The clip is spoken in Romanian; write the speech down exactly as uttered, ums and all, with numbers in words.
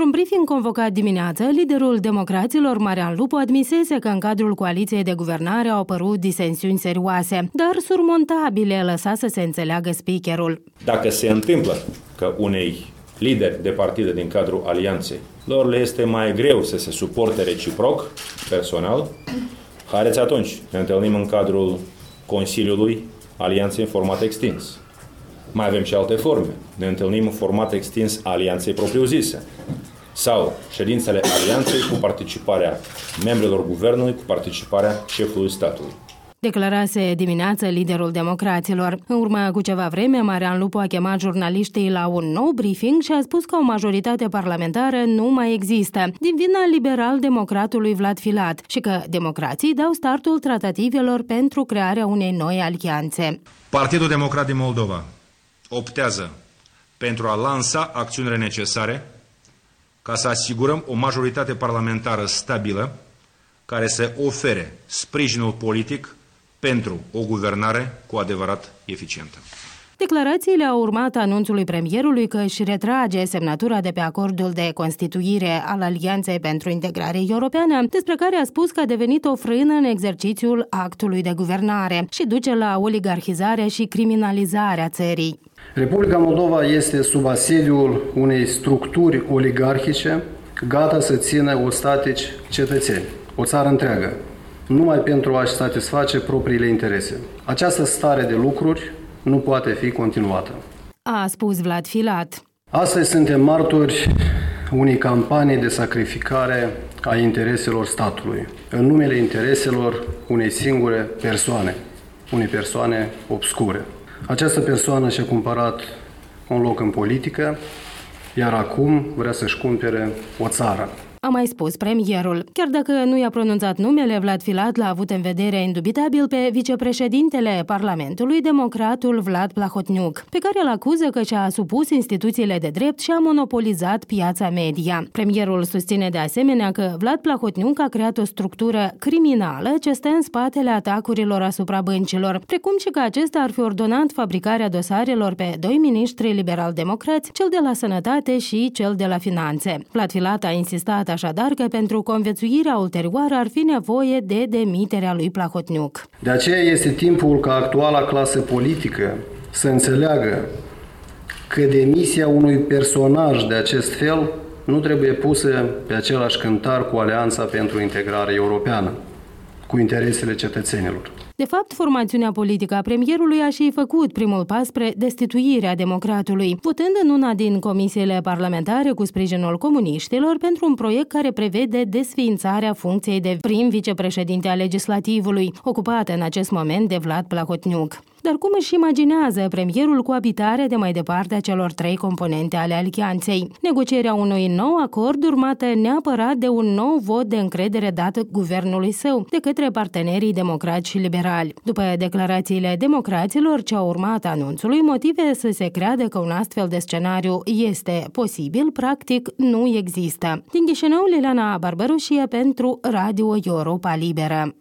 Într-un briefing convocat dimineață, liderul democraților, Marian Lupu, admisese că în cadrul coaliției de guvernare au apărut disensiuni serioase, dar surmontabile, lăsa să se înțeleagă speakerul. Dacă se întâmplă că unei lideri de partide din cadrul alianței lor le este mai greu să se suporte reciproc, personal, haideți atunci, ne întâlnim în cadrul Consiliului Alianței în format extins. Mai avem și alte forme. Ne întâlnim în format extins alianței propriu-zise. Sau ședințele alianței cu participarea membrilor guvernului, cu participarea șefului statului. Declarase dimineață liderul democraților. În urmă cu ceva vreme, Marian Lupu a chemat jurnaliștii la un nou briefing și a spus că o majoritate parlamentară nu mai există, din vina liberal-democratului Vlad Filat, și că democrații dau startul tratativelor pentru crearea unei noi alianțe. Partidul Democrat din Moldova optează pentru a lansa acțiunile necesare ca să asigurăm o majoritate parlamentară stabilă care să ofere sprijinul politic pentru o guvernare cu adevărat eficientă. Declarațiile au urmat anunțului premierului că își retrage semnătura de pe acordul de constituire al Alianței pentru Integrare Europeană, despre care a spus că a devenit o frână în exercițiul actului de guvernare și duce la oligarhizarea și criminalizarea țării. Republica Moldova este sub asediul unei structuri oligarhice gata să țină ostatici cetățeni, o țară întreagă, numai pentru a-și satisface propriile interese. Această stare de lucruri nu poate fi continuată, a spus Vlad Filat. Astăzi suntem martori unei campanii de sacrificare a intereselor statului, în numele intereselor unei singure persoane, unei persoane obscure. Această persoană și-a cumpărat un loc în politică, iar acum vrea să-și cumpere o țară. A mai spus premierul. Chiar dacă nu i-a pronunțat numele, Vlad Filat l-a avut în vedere indubitabil pe vicepreședintele Parlamentului, democratul Vlad Plahotniuc, pe care îl acuză că și-a supus instituțiile de drept și a monopolizat piața media. Premierul susține de asemenea că Vlad Plahotniuc a creat o structură criminală ce stă în spatele atacurilor asupra băncilor, precum și că acesta ar fi ordonat fabricarea dosarelor pe doi miniștri liberal-democrați, cel de la Sănătate și cel de la Finanțe. Vlad Filat a insistat așadar că pentru conviețuirea ulterioară ar fi nevoie de demiterea lui Plahotniuc. De aceea este timpul ca actuala clasă politică să înțeleagă că demisia unui personaj de acest fel nu trebuie pusă pe același cântar cu Alianța pentru Integrare Europeană, cu interesele cetățenilor. De fapt, formațiunea politică a premierului a și făcut primul pas spre destituirea democratului, votând în una din comisiile parlamentare cu sprijinul comuniștilor pentru un proiect care prevede desființarea funcției de prim vicepreședinte al legislativului, ocupată în acest moment de Vlad Plahotniuc. Dar cum își imaginează premierul coabitarea de mai departe a celor trei componente ale alianței? Negocierea unui nou acord urmată neapărat de un nou vot de încredere dat guvernului său de către partenerii democrați și liberali. După declarațiile democraților ce au urmat anunțului, motive să se creadă că un astfel de scenariu este posibil, practic nu există. Din Chișinău, Liliana Barbaroșie pentru Radio Europa Liberă.